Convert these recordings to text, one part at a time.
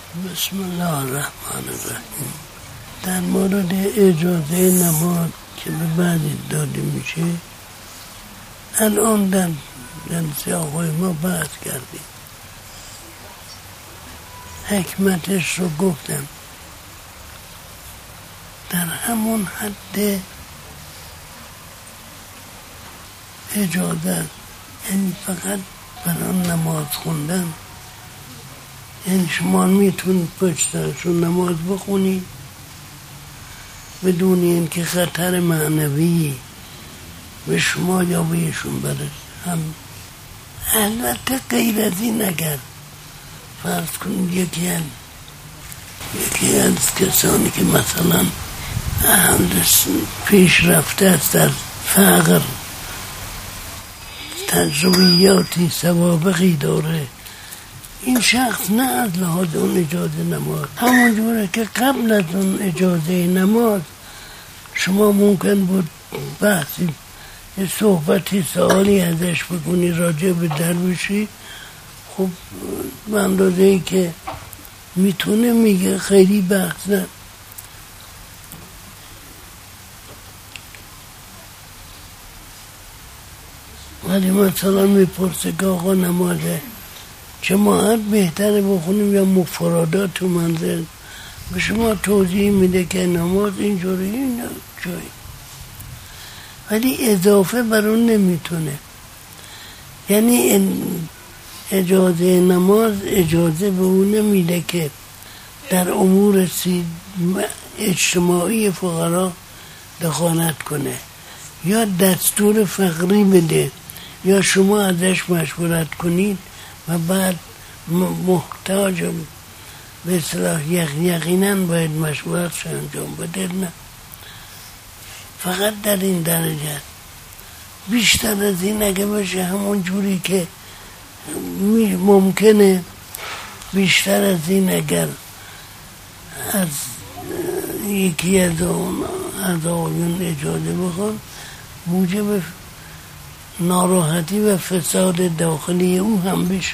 بسم الله الرحمن الرحیم. در مورد اجازه نماز که به بعدی داده میشه الان در جلسه آقای ما بحث کردیم، حکمتش رو گفتم. در همون حد اجازه، یعنی فقط برای نماز خوندن، یعنی شما میتونید پشتشون نماز بخونید بدون اینکه خطر معنوی به شما یا به ایشون برسه. هم البته غیر از این اگر فرض کنید یکی از کسانی که مثلا پیش رفته است در فقر، تجربیاتی سوابقی داره، این شخص نه از لحاظ اون اجازه نماز، همون جوره که قبل از اون اجازه نماز شما ممکن بود بحثی یه صحبتی سوالی ازش بکنی راجع به درویشی، خب به اندازه ای که میتونه میگه، خیلی بحث نه. ولی مثلا میپرسه که آقا نمازه جماعت بهتره بخونیم یا مفردات تو منزل، به شما توضیح میده که نماز اینجوری جایی، ولی اضافه بر اون نمیتونه. یعنی اجازه نماز اجازه به اون نمیده که در امور اجتماعی فقرا دخالت کنه یا دستور فقری بده یا شما ازش مشورت کنید و بعد محتاج به اصطلاح یقینا باید مشورت انجام بده. نه، فقط در این درجه. بیشتر از این اگه بشه همون جوری که ممکنه، بیشتر از این اگر از یکی از آقایون اجازه بخوان موجب ناراحتی و فساد داخلی او هم بشه.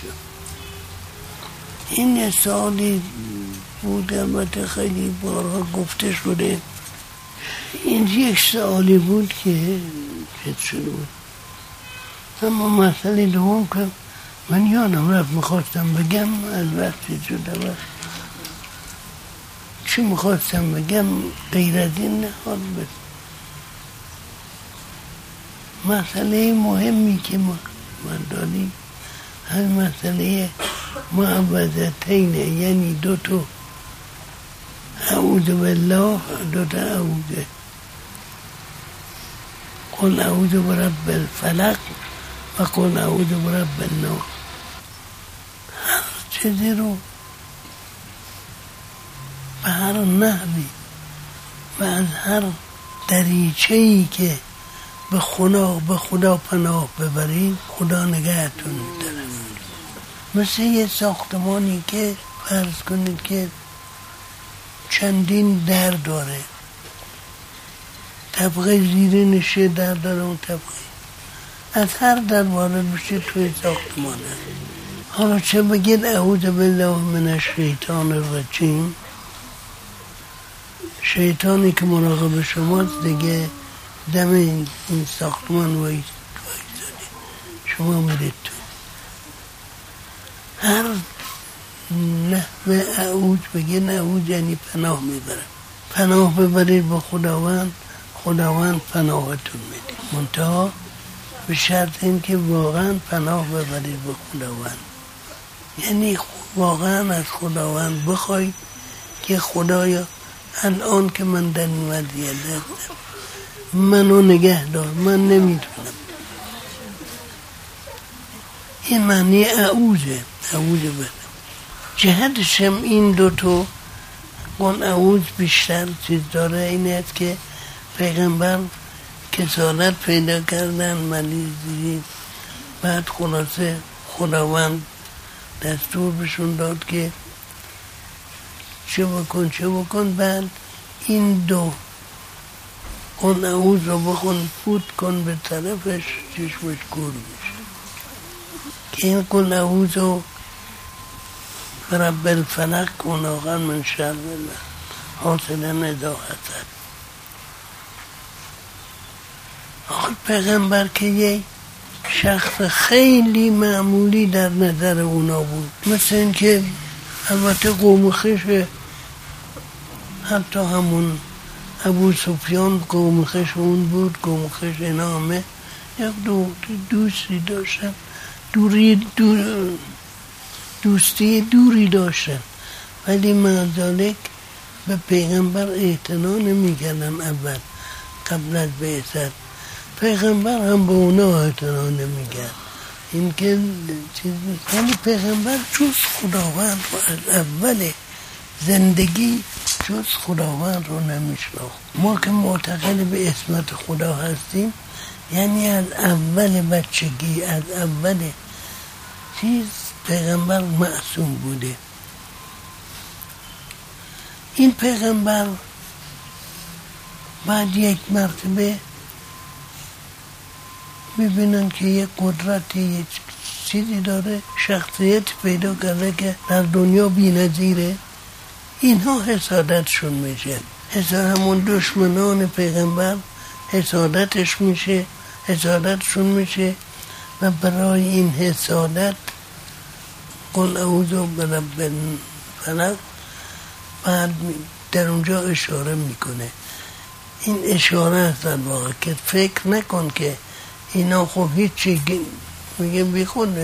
این یه سوالی بود، البته خیلی بارها گفته شده. این یک سوالی بود که چه شده بود. اما مسئله دوم که من یادم رفت میخواستم بگم، البته شده چی میخواستم بگم غیر از این نهاد بود. مسئله مهمی که ما داریم همین مسئله معوذتینه، یعنی دوتا اعوذ بالله، دوتا اعوذ، قل اعوذ برب الفلق و قل اعوذ برب الناس. هر چیزی رو به هر نحوی و از هر دریچه‌ای که به خدا پناه ببرید خدا نگهتون می‌داره. مثل یه ساختمانی که فرض کنید که چندین در داره، طبقه زیرینشه در داره، اون طبقه از هر در وارد بشه توی ساختمان هست. حالا چه بگید اعوذ بالله من الشیطان الرجیم، شیطانی که مراقب شماست دیگه دم این ساختمان وایستاده، شما میرید تو. هر نحوه اعوذ بگید اعوذ یعنی پناه میبرم، پناه ببرید با خداوند پناهتون میده، منتها به شرط این که واقعا پناه ببرید با خداوند، یعنی واقعا از خداوند بخواید که خدایا الان که من در این وضعیت هستم منو نگه دار، من نمیتونم. این معنی اعوذه، اعوذ بالله. جهتشم این دوتو قل اعوذ بیشتر چیز داره، این است که پیغمبر کسالت پیدا کردن، مریضی، بعد خلاصه خداوند دستور بهشون داد که چه بکن، بعد این دو قل اعوذ رو بخون، فوت کن به طرفش، چشمش کور میشه. که این قل اعوذ رو رب الفلق کن آقا من شر حاصل ندا حسد. آقا پیغمبر که یه شخص خیلی معمولی در نظر اونا بود، مثل این که البته قوم خویش، حتی همون ابو سفیان قوم خویش اون بود، قوم خویش اینا همه یک دوستی داشتن، دوستی دوری داشتن، ولی معذالک به پیغمبر اعتنا نمی‌کردن. اول قبل از بعثت پیغمبر هم به اونا اعتنا نمی‌کرد. این که ولی پیغمبر جز خداوند رو از اول زندگی جز خداوند رو نمی‌شناخت. ما که معتقد به عصمت خدا هستیم، یعنی از اول بچگی، از اول چیز پیغمبر معصوم بوده. این پیغمبر بعد یک مرتبه میبینن که یک قدرتی، یک چیزی داره، شخصیت پیدا کرده که در دنیا بی نظیره. اینها حسادتشون میشه، همون دشمنان پیغمبر حسادتشون میشه و برای این حسادت قل اعوذ برب الفلق بعد در اونجا اشاره میکنه. این اشاره است در واقع که فکر نکن که اینا خب هیچی، میگه بی خود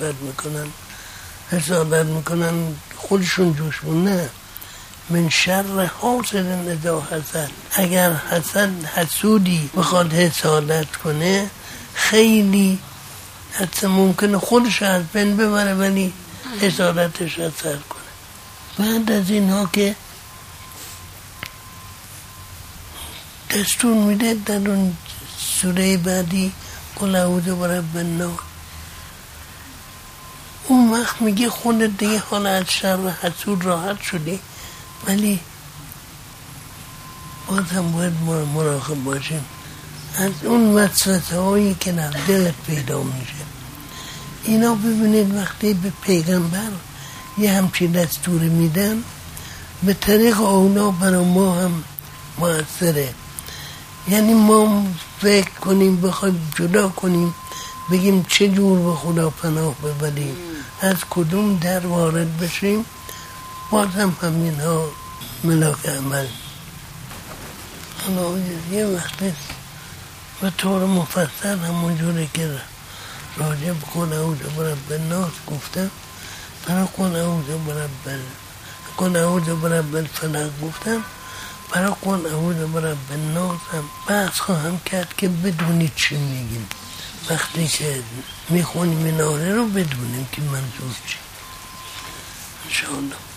حسادت میکنن خودشون جوشمون. نه، من شر حاسد اذا حسد. اگر حسودی بخواد حسادت کنه خیلی حتی ممکنه خودش از بین ببره ولی حسادتش اثر کنه. بعد از اینها که دستور میده در اون سوره بعدی قل اعوذ برب الناس، اون وقت میگه خودت دیگه حالا از شر حسود راحت شدی، ولی باز هم باید مراقب باشیم از اون وسوسه هایی که در دلت پیدا میشه. اینا ببینید وقتی به پیغمبر یه همچین دستوری میدن، به طریق اونا برای ما هم مؤثره. یعنی ما فکر کنیم بخوایم جدا کنیم بگیم چه جور به خدا پناه ببریم، از کدوم در وارد بشیم، باز هم همین ها ملاک عمل. حالا یه وقت به طور مفصل همون جوری که راجع به قل اعوذ برب الناس گفتم، برای قل اعوذ برب الفلق گفتم، برای قل اعوذ برب الناس هم بحث خواهم کرد که بدونید چی میگیم. وقتی که میخونیم این آیه رو بدونیم که منظور چی. انشاءالله.